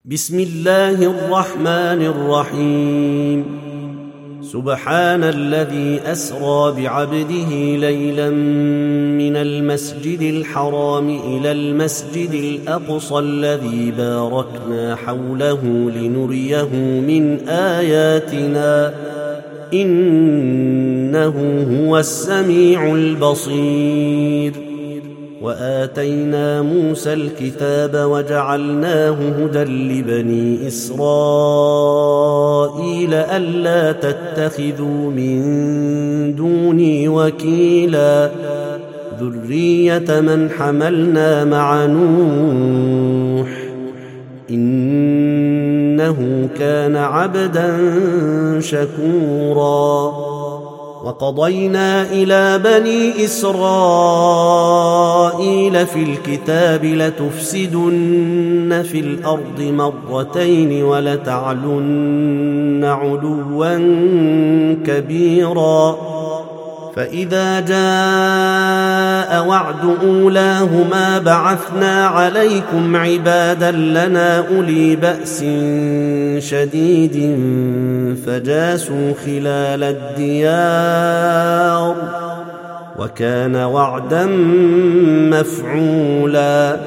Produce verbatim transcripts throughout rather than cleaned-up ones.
بسم الله الرحمن الرحيم. سبحان الذي أسرى بعبده ليلا من المسجد الحرام إلى المسجد الأقصى الذي باركنا حوله لنريه من آياتنا إنه هو السميع البصير. وآتينا موسى الكتاب وجعلناه هدى لبني إسرائيل ألا تتخذوا من دوني وكيلا ذرية من حملنا مع نوح إنه كان عبدا شكورا. وقضينا إلى بني إسرائيل في الكتاب لتفسدن في الأرض مرتين ولتعلن علوا كبيرا. فإذا جاء وعد أولاهما بعثنا عليكم عبادا لنا أولي بأس شديد فجاسوا خلال الديار وكان وعدا مفعولا.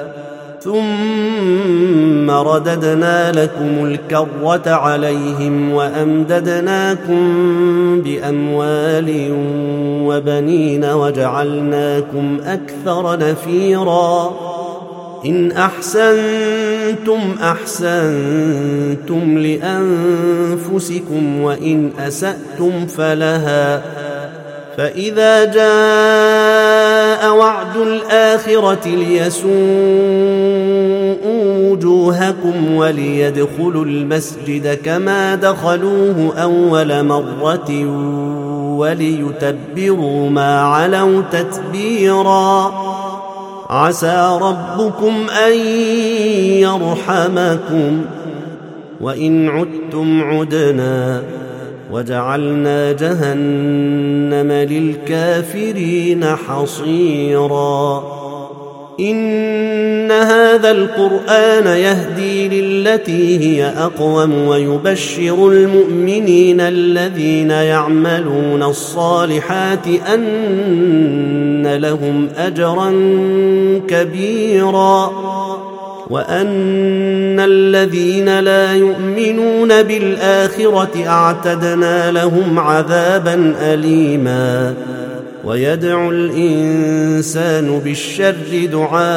ثم رددنا لكم الكرة عليهم وأمددناكم بأموال وبنين وجعلناكم أكثر نفيرا. إن أحسنتم أحسنتم لأنفسكم وإن أسأتم فلها. فإذا جاء وعد الآخرة ليسوءوا وجوهكم وليدخلوا المسجد كما دخلوه أول مرة وليتبروا ما علوا تتبيرا. عسى ربكم أن يرحمكم وإن عدتم عدنا وجعلنا جهنم للكافرين حصيرا. إن هذا القرآن يهدي للتي هي أقوم ويبشر المؤمنين الذين يعملون الصالحات أن لهم أجرا كبيرا وأن الذين لا يؤمنون بالآخرة أعتدنا لهم عذابا أليما. ويدعو الإنسان بالشر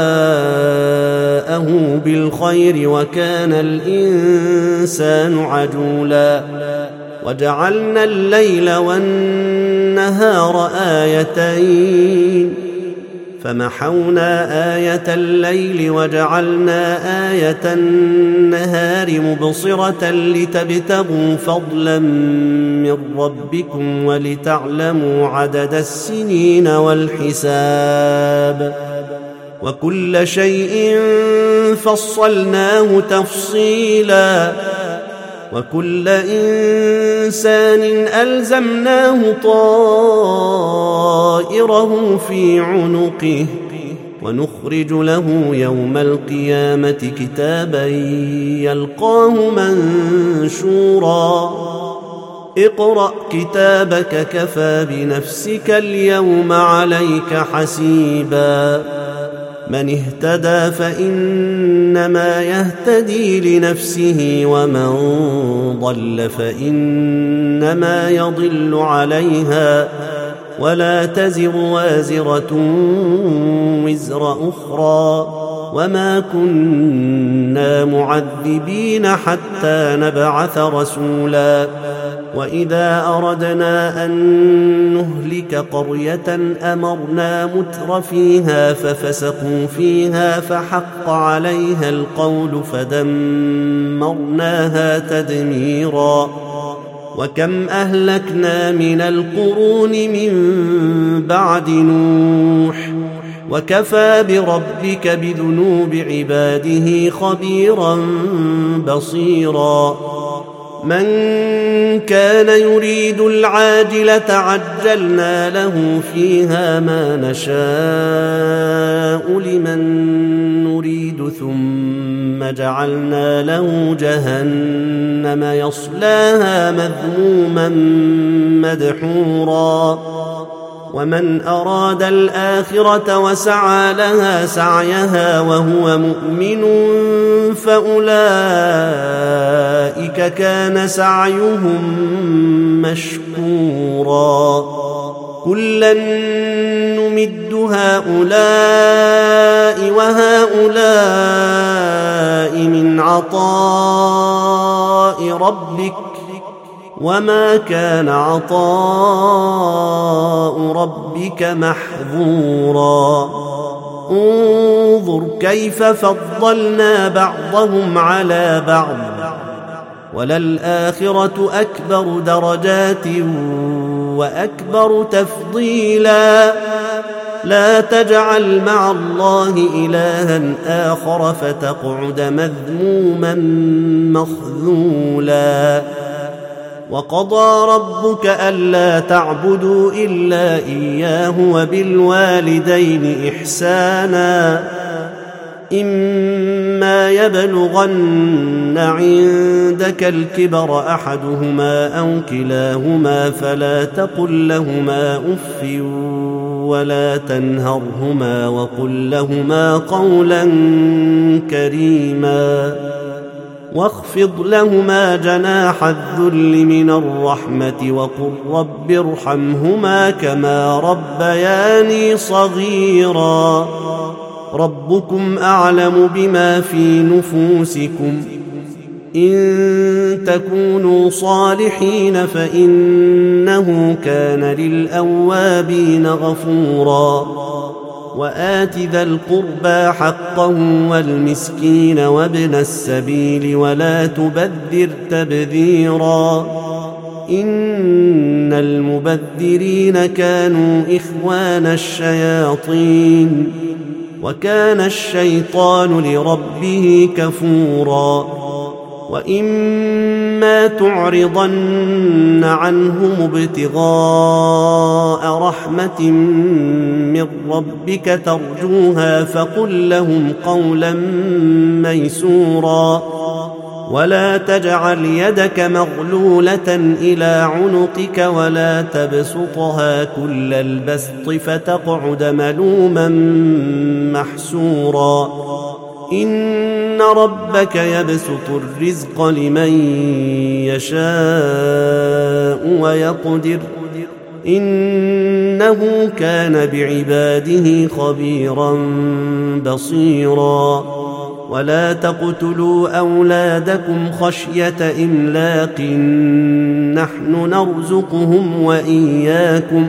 دعاءه بالخير وكان الإنسان عجولا. وجعلنا الليل والنهار آيتين فمحونا آية الليل وجعلنا آية النهار مبصرة لتبتغوا فضلا من ربكم ولتعلموا عدد السنين والحساب وكل شيء فصلناه تفصيلا. وكل إنسان ألزمناه طائره في عنقه ونخرج له يوم القيامة كتابا يلقاه منشورا. اقرأ كتابك كفى بنفسك اليوم عليك حسيبا. من اهتدى فإنما يهتدي لنفسه ومن ضل فإنما يضل عليها ولا تزر وازرة وزر أخرى وما كنا معذبين حتى نبعث رسولا. وإذا أردنا أن نهلك قرية أمرنا متر فيها ففسقوا فيها فحق عليها القول فدمرناها تدميرا. وكم أهلكنا من القرون من بعد نوح وكفى بربك بذنوب عباده خبيرا بصيرا. من كان يريد العاجلة عجلنا له فيها ما نشاء لمن نريد ثم ثم جعلنا له جهنم يصلاها مذموما مدحورا ومن أراد الآخرة وسعى لها سعيها وهو مؤمن فأولئك كان سعيهم مشكورا كلا نمد هؤلاء وهؤلاء من عطاء ربك وما كان عطاء ربك محظورا انظر كيف فضلنا بعضهم على بعض وللآخرة أكبر درجات وأكبر تفضيلا لا تجعل مع الله إلها آخر فتقعد مذموما مخذولا وقضى ربك ألا تعبدوا إلا إياه وبالوالدين إحسانا إما يبلغن عندك الكبر أحدهما أو كلاهما فلا تقل لهما أف ولا تنهرهما وقل لهما قولا كريما واخفض لهما جناح الذل من الرحمة وقل رب ارحمهما كما ربياني صغيرا ربكم أعلم بما في نفوسكم إن تكونوا صالحين فإنه كان للأوابين غفورا وآت ذا القربى حقه والمسكين وابن السبيل ولا تبذر تبذيرا إن المبذرين كانوا إخوان الشياطين وكان الشيطان لربه كفورا وإما تعرضن عنهم ابتغاء رحمة من ربك ترجوها فقل لهم قولا ميسورا ولا تجعل يدك مغلولة إلى عنقك ولا تبسطها كل البسط فتقعد ملوما محسورا إن ربك يبسط الرزق لمن يشاء ويقدر إنه كان بعباده خبيرا بصيرا ولا تقتلوا أولادكم خشية إملاق نحن نرزقهم وإياكم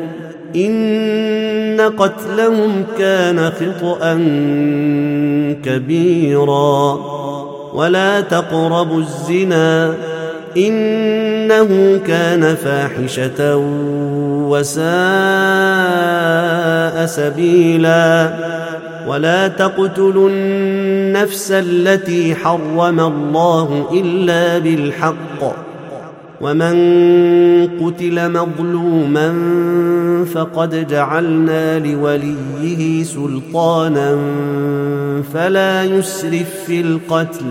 إن قتلهم كان خطأ كبيرا ولا تقربوا الزنا إنه كان فاحشة وساء سبيلا ولا تقتلوا النفس التي حرم الله إلا بالحق ومن قتل مظلوما فقد جعلنا لوليه سلطانا فلا يسرف في القتل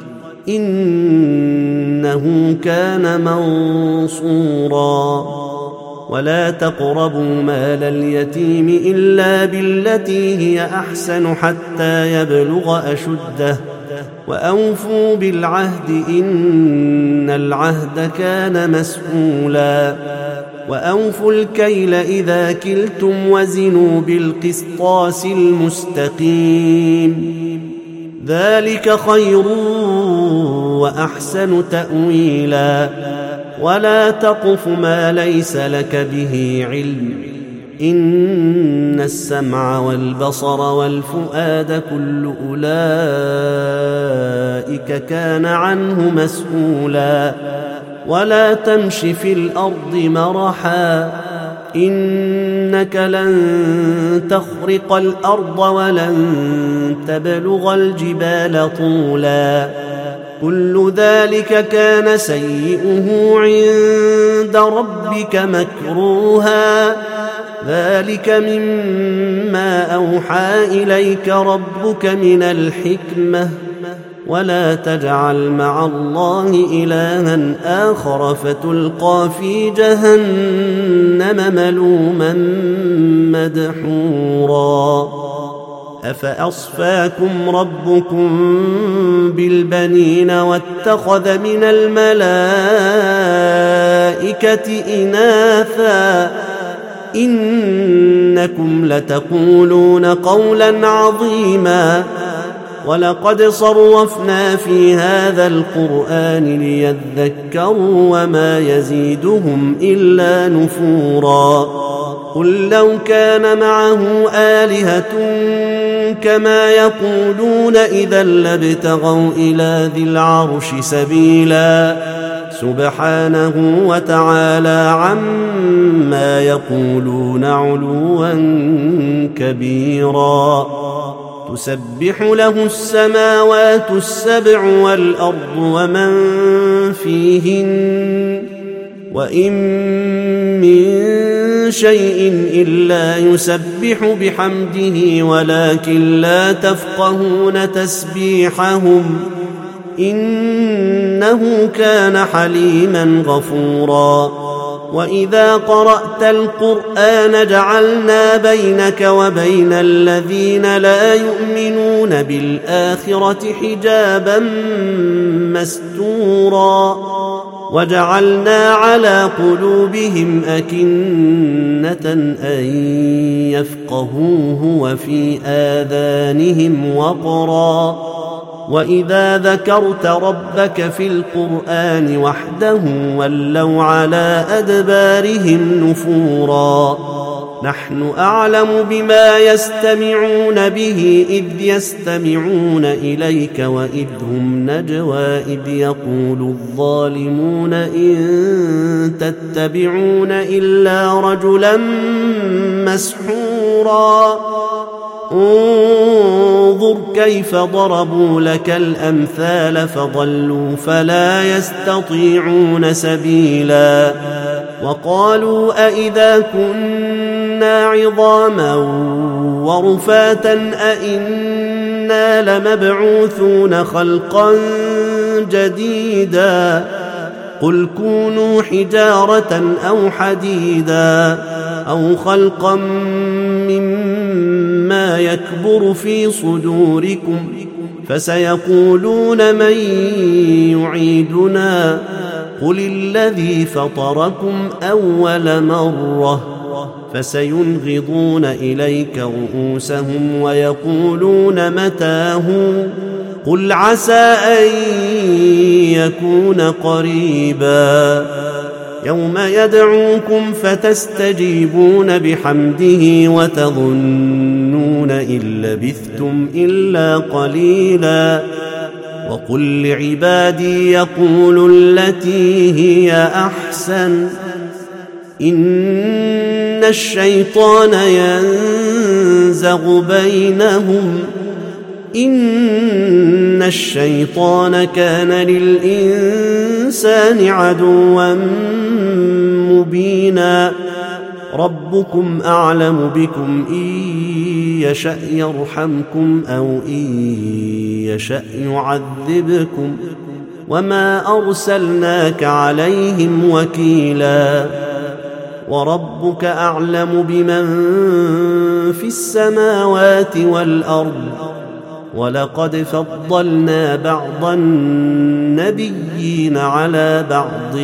إنه كان منصورا ولا تقربوا مال اليتيم إلا بالتي هي أحسن حتى يبلغ أشده وأوفوا بالعهد إن العهد كان مسؤولا وأوفوا الكيل إذا كلتم وزنوا بالقسطاس المستقيم ذلك خير وأحسن تأويلا ولا تقف ما ليس لك به علم إن السمع والبصر والفؤاد كل أولئك كان عنه مسؤولا ولا تمش في الأرض مرحا إنك لن تخرق الأرض ولن تبلغ الجبال طولا كل ذلك كان سيئه عند ربك مكروها ذلك مما أوحى إليك ربك من الحكمة ولا تجعل مع الله إلها آخر فتلقى في جهنم ملوما مدحورا أفأصفاكم ربكم بالبنين واتخذ من الملائكة إناثا إنكم لتقولون قولا عظيما ولقد صرفنا في هذا القرآن ليذكروا وما يزيدهم إلا نفورا قل لو كان معه آلهة كما يقولون إذا لابتغوا إلى ذي العرش سبيلا سبحانه وتعالى عما يقولون علوا كبيرا تسبح له السماوات السبع والأرض ومن فيهن وإن من شيء إلا يسبح بحمده ولكن لا تفقهون تسبيحهم إنه كان حليما غفورا وإذا قرأت القرآن جعلنا بينك وبين الذين لا يؤمنون بالآخرة حجابا مستورا وجعلنا على قلوبهم أكنة أن يفقهوه وفي آذانهم وقرا وإذا ذكرت ربك في القرآن وحده ولوا على أدبارهم نفورا نحن أعلم بما يستمعون به إذ يستمعون إليك وإذ هم نجوى إذ يقول الظالمون إن تتبعون إلا رجلا مسحورا انظر كيف ضربوا لك الأمثال فضلوا فلا يستطيعون سبيلا وقالوا أئذا كنا عظاما ورفاتا أئنا لمبعوثون خلقا جديدا قل كونوا حجارة أو حديدا أو خلقا مما يكبر في صدوركم فسيقولون من يعيدنا قل الذي فطركم أول مرة فسينغضون إليك رؤوسهم ويقولون متاه قل عسى أن يكون قريبا يوم يدعوكم فتستجيبون بحمده وتظنون إن لبثتم إلا قليلا وقل لعبادي يقولوا التي هي أحسن إن الشيطان ينزغ بينهم إن الشيطان كان للإنسان عدوا مبينا ربكم أعلم بكم إن يشأ يرحمكم أو إن يشأ يعذبكم وما أرسلناك عليهم وكيلا وربك أعلم بمن في السماوات والأرض ولقد فضلنا بعض النبيين على بعض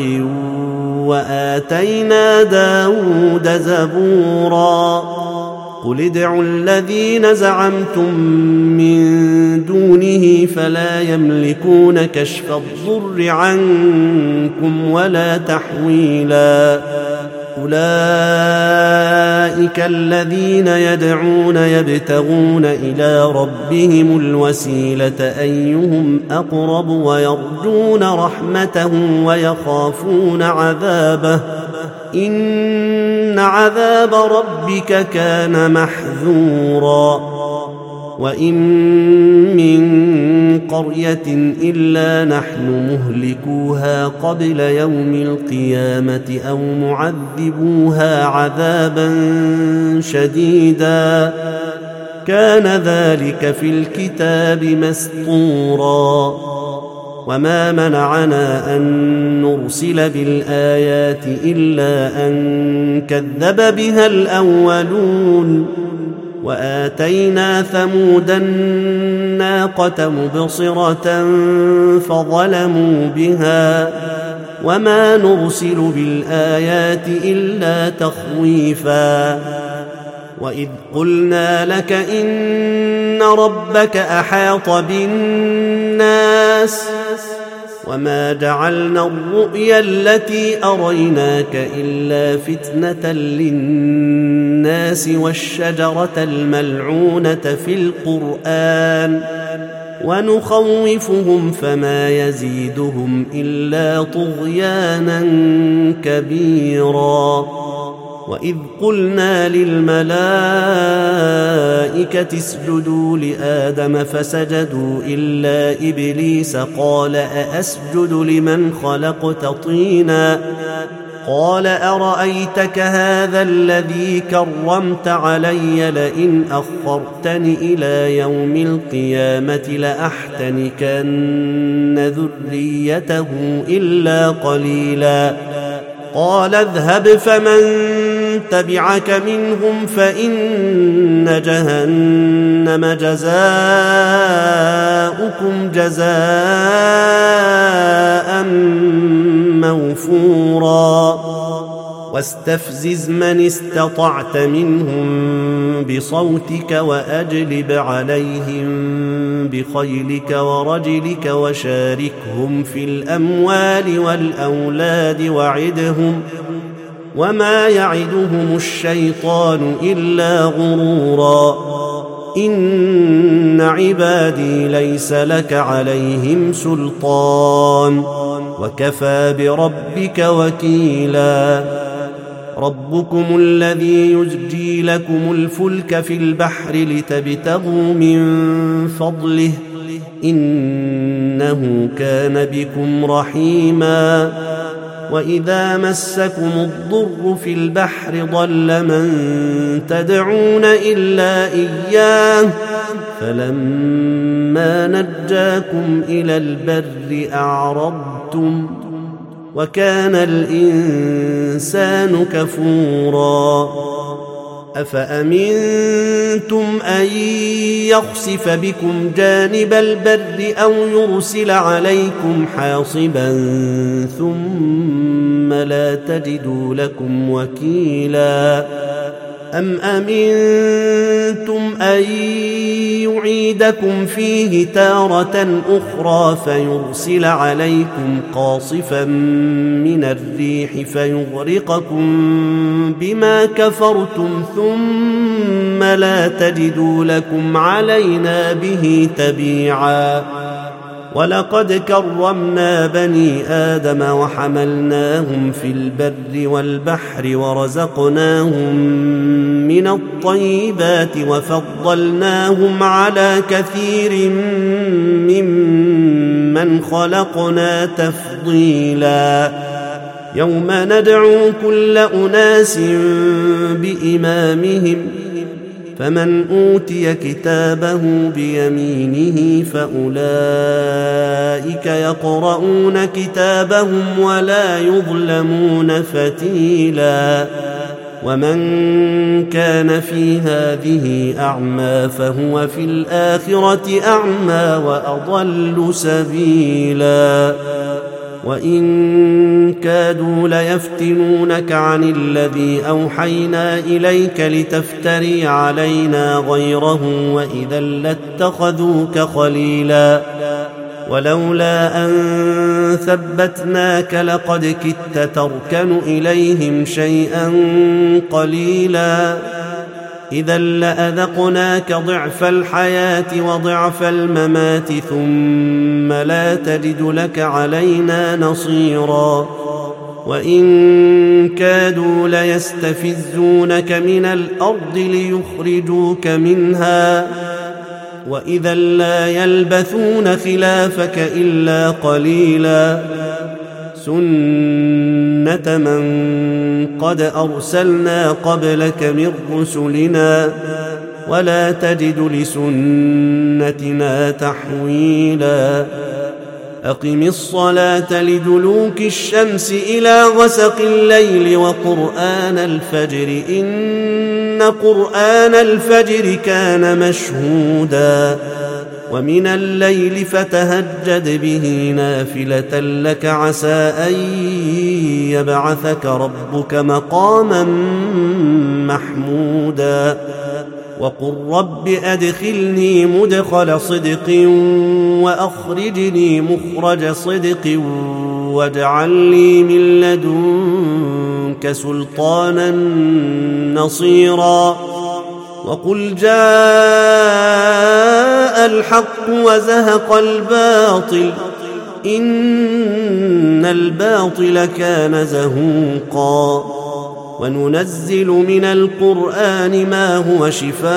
وآتينا داود زبورا قل ادعوا الذين زعمتم من دونه فلا يملكون كشف الضر عنكم ولا تحويلا أولئك الذين يدعون يبتغون إلى ربهم الوسيلة أيهم أقرب ويرجون رحمته ويخافون عذابه إن عذاب ربك كان محذورا وإن من قرية إلا نحن مهلكوها قبل يوم القيامة أو معذبوها عذابا شديدا كان ذلك في الكتاب مسطورا. وما منعنا أن نرسل بالآيات إلا أن كذب بها الأولون. وآتينا ثمود الناقة مبصرة فظلموا بها. وما نرسل بالآيات إلا تخويفا. وإذ قلنا لك إن ربك أحاط بالناس وما جعلنا الرؤيا التي أريناك إلا فتنة للناس والشجرة الملعونة في القرآن ونخوفهم فما يزيدهم إلا طغيانا كبيرا. وإذ قلنا للملائكة اسجدوا لآدم فسجدوا إلا إبليس قال أأسجد لمن خلقت طينا قال أرأيتك هذا الذي كرمت علي لئن أخرتني إلى يوم القيامة لأحتنكن ذريته إلا قليلا. قال اذهب فمن تبعك منهم فإن جهنم جزاؤكم جزاء موفورا. واستفزز من استطعت منهم بصوتك وأجلب عليهم بخيلك ورجلك وشاركهم في الأموال والأولاد وعدهم وما يعدهم الشيطان إلا غرورا. إن عبادي ليس لك عليهم سلطان وكفى بربك وكيلا. ربكم الذي يزجي لكم الفلك في البحر لتبتغوا من فضله إنه كان بكم رحيما. وإذا مسكم الضر في البحر ضل من تدعون إلا إياه فلما نجاكم إلى البر أعرضتم وكان الإنسان كفورا. أفأمنتم أن يخسف بكم جانب البر أو يرسل عليكم حاصبا ثم لا تجدوا لكم وكيلا. أم أمنتم أن يعيدكم فيه تارة أخرى فيرسل عليكم قاصفا من الريح فيغرقكم بما كفرتم ثم لا تجدوا لكم علينا به تبيعا. ولقد كرمنا بني آدم وحملناهم في البر والبحر ورزقناهم من الطيبات وفضلناهم على كثير ممن خلقنا تفضيلا. يوم ندعو كل أناس بإمامهم فمن أوتي كتابه بيمينه فأولئك يقرؤون كتابهم ولا يظلمون فتيلا. ومن كان في هذه أعمى فهو في الآخرة أعمى وأضل سبيلا. وإن كادوا ليفتنونك عن الذي أوحينا إليك لتفتري علينا غيره وإذا لاتخذوك خليلا. ولولا أن ثبتناك لقد كدت تركن إليهم شيئا قليلا. إذا لأذقناك ضعف الحياة وضعف الممات ثم لا تجد لك علينا نصيرا. وإن كادوا ليستفزونك من الأرض ليخرجوك منها وإذا لا يلبثون خلافك إلا قليلا. سنة من قد أرسلنا قبلك من رسلنا ولا تجد لسنتنا تحويلا أقم الصلاة لدلوك الشمس إلى غسق الليل وقرآن الفجر إن قرآن الفجر كان مشهودا ومن الليل فتهجد به نافلة لك عسى أن يبعثك ربك مقاما محمودا وقل رب أدخلني مدخل صدق وأخرجني مخرج صدق واجعل لي من لدنك سلطانا نصيرا وقل جاء الحق وزهق الباطل إن الباطل كان زهوقا وننزل من القرآن ما هو شفاء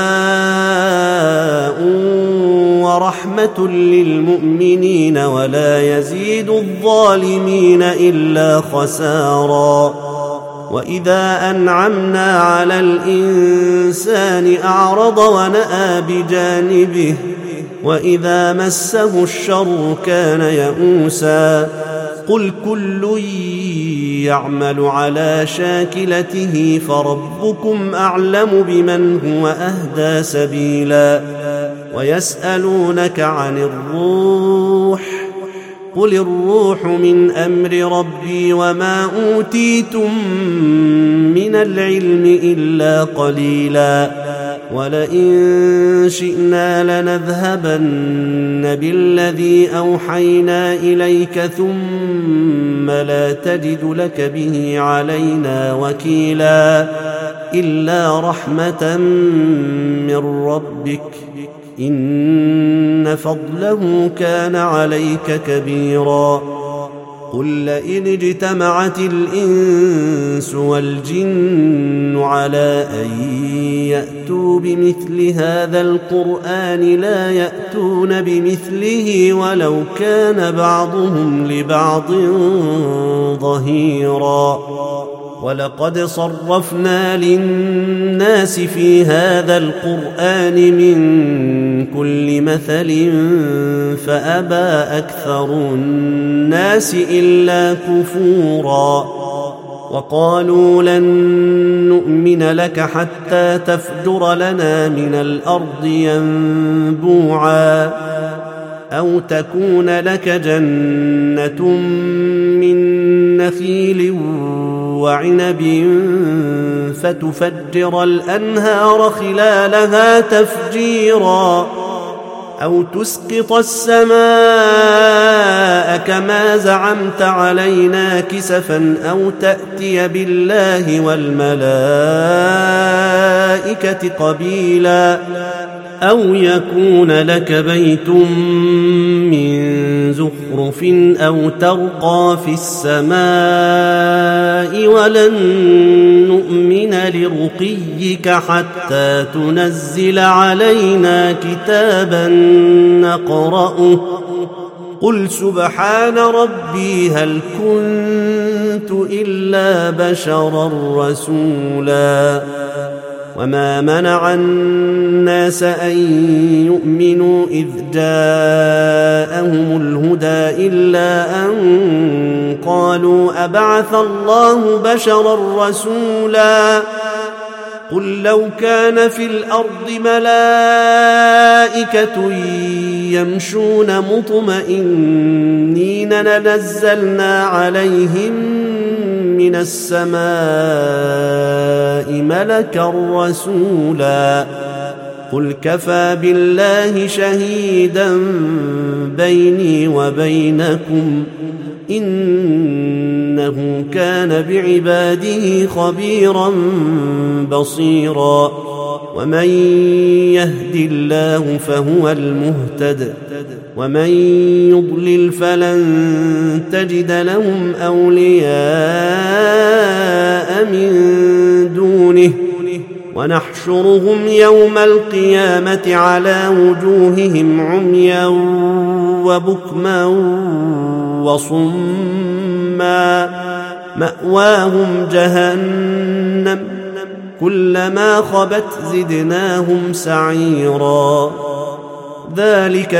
ورحمة للمؤمنين ولا يزيد الظالمين إلا خسارا وإذا أنعمنا على الإنسان أعرض ونأى بجانبه وإذا مسه الشر كان يئوسا قل كل يعمل على شاكلته فربكم أعلم بمن هو أهدى سبيلا ويسألونك عن الروح قل الروح من أمر ربي وما أوتيتم من العلم إلا قليلا ولئن شئنا لنذهبن بالذي أوحينا إليك ثم لا تجد لك به علينا وكيلا إلا رحمة من ربك إن فضله كان عليك كبيرا قل لئن اجتمعت الإنس والجن على أن يأتوا بمثل هذا القرآن لا يأتون بمثله ولو كان بعضهم لبعض ظهيرا ولقد صرفنا للناس في هذا القرآن من كل مثل فأبى أكثر الناس إلا كفورا وقالوا لن نؤمن لك حتى تفجر لنا من الأرض ينبوعا أو تكون لك جنة من نخيل وعنب فتفجر الأنهار خلالها تفجيرا أو تسقط السماء كما زعمت علينا كسفا أو تأتي بالله والملائكة قبيلا أو يكون لك بيت من زخرف أو ترقى في السماء ولن نؤمن لرقيك حتى تنزل علينا كتابا نقرأه قل سبحان ربي هل كنت إلا بشرا رسولا وما منع الناس أن يؤمنوا إذ جاءهم الهدى إلا أن قالوا أبعث الله بشرا رسولا قل لو كان في الأرض ملائكة يمشون مطمئنين لنزلنا عليهم من السماء ملكا رسولا قل كفى بالله شهيدا بيني وبينكم إنه كان بعباده خبيرا بصيرا ومن يهد الله فهو المهتد ومن يضلل فلن تجد لهم أولياء من دونه ونحشرهم يوم القيامة على وجوههم عميا وبكما وصما مأواهم جهنم كلما خبت زدناهم سعيرا ذلك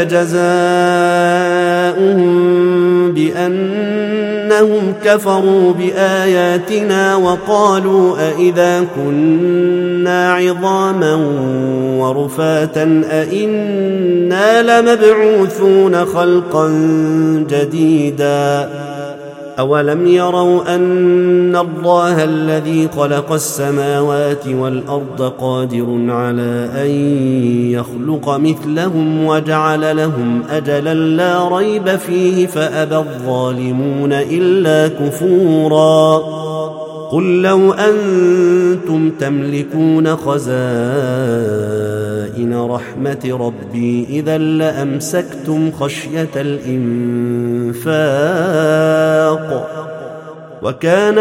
جزاؤهم بأنهم كفروا بآياتنا وقالوا أئذا كنا عظاما ورفاتا أئنا لمبعوثون خلقا جديدا أولم يروا أن الله الذي خلق السماوات والأرض قادر على أن يخلق مثلهم وجعل لهم أجلا لا ريب فيه فأبى الظالمون إلا كفورا قل لو أنتم تملكون خزائن رحمة ربي إذا لأمسكتم خشية الإنفاق وكان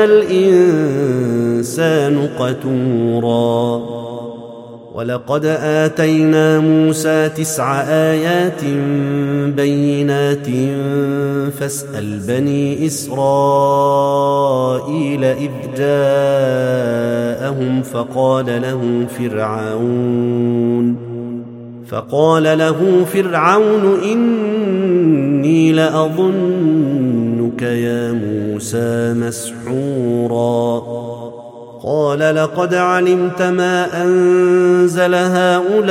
الإنسان قتورا ولقد آتينا موسى تسع آيات بينات فاسأل بني إسرائيل إذ جاءهم فقال له فرعون فقال له فرعون إني لأظنك يا موسى مسحورا قال لقد علمت ما أنزل هؤلاء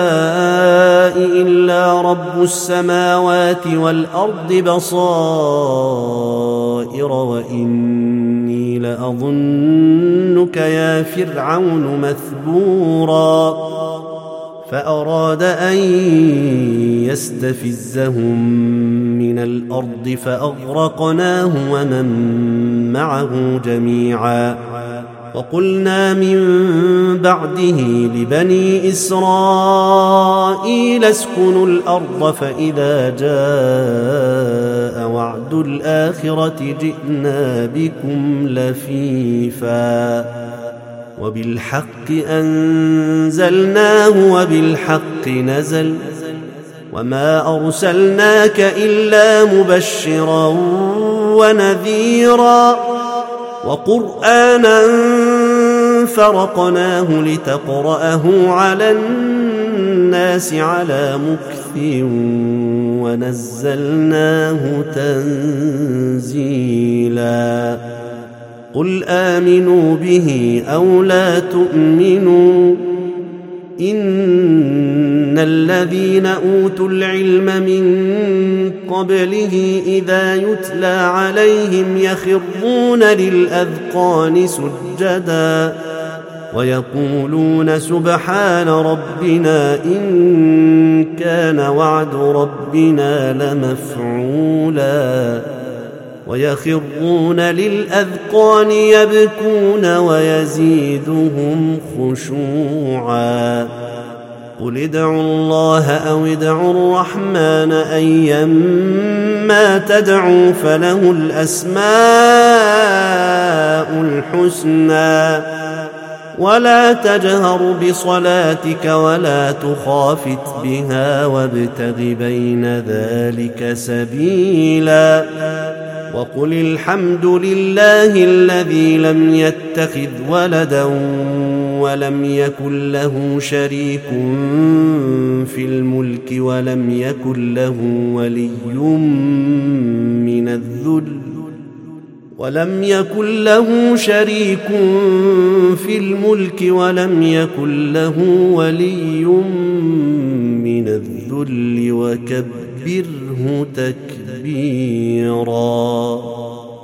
إلا رب السماوات والأرض بصائر وإني لأظنك يا فرعون مثبورا فأراد أن يستفزهم من الأرض فأغرقناه ومن معه جميعا وقلنا من بعده لبني إسرائيل اسكنوا الأرض فإذا جاء وعد الآخرة جئنا بكم لفيفا وبالحق أنزلناه وبالحق نزل وما أرسلناك إلا مبشرا ونذيرا وقرآنا فرقناه لتقرأه على الناس على مكث ونزلناه تنزيلا قل آمنوا به أو لا تؤمنوا إن الذين أوتوا العلم من قبله إذا يتلى عليهم يخرون للأذقان سجدا ويقولون سبحان ربنا إن كان وعد ربنا لمفعولا ويخرون للأذقان يبكون ويزيدهم خشوعا قل ادعوا الله أو ادعوا الرحمن أيما تدعوا فله الأسماء الحسنى ولا تجهر بصلاتك ولا تخافت بها وابتغ بين ذلك سبيلا وقل الحمد لله الذي لم يتخذ ولدا ولم يكن له شريك في الملك ولم يكن له ولي من الذل ولم يكن له شريك في الملك ولم يكن له ولي من الذل وكبره تكبيرا.